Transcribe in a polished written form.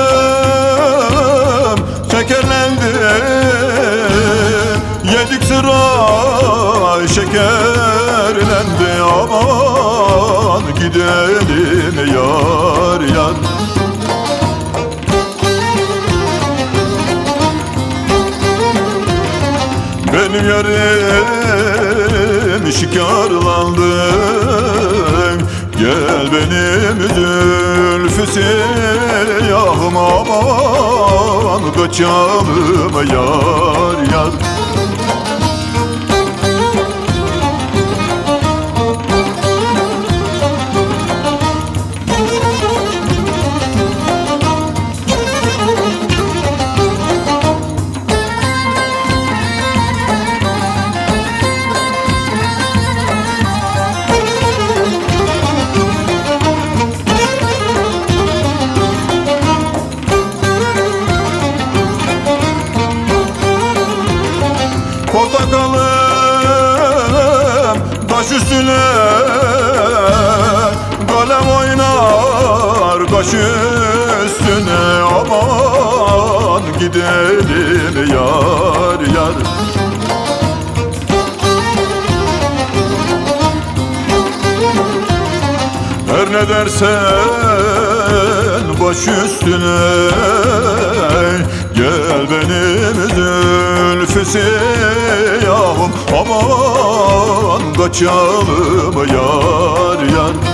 şekerlendi. Yedik sıra şekerlendi. Aman gidelim yar yar. Benim yarim şikarlandı. Gel benim zülfü siyahım, aman kaçalım yar yar. Portakalım taş üstüne, kalem oynar kaş üstüne. Aman gidelim yar yar. Her ne dersen baş üstüne. Gel benim zülfü siyahım, aman kaçalım yar yar.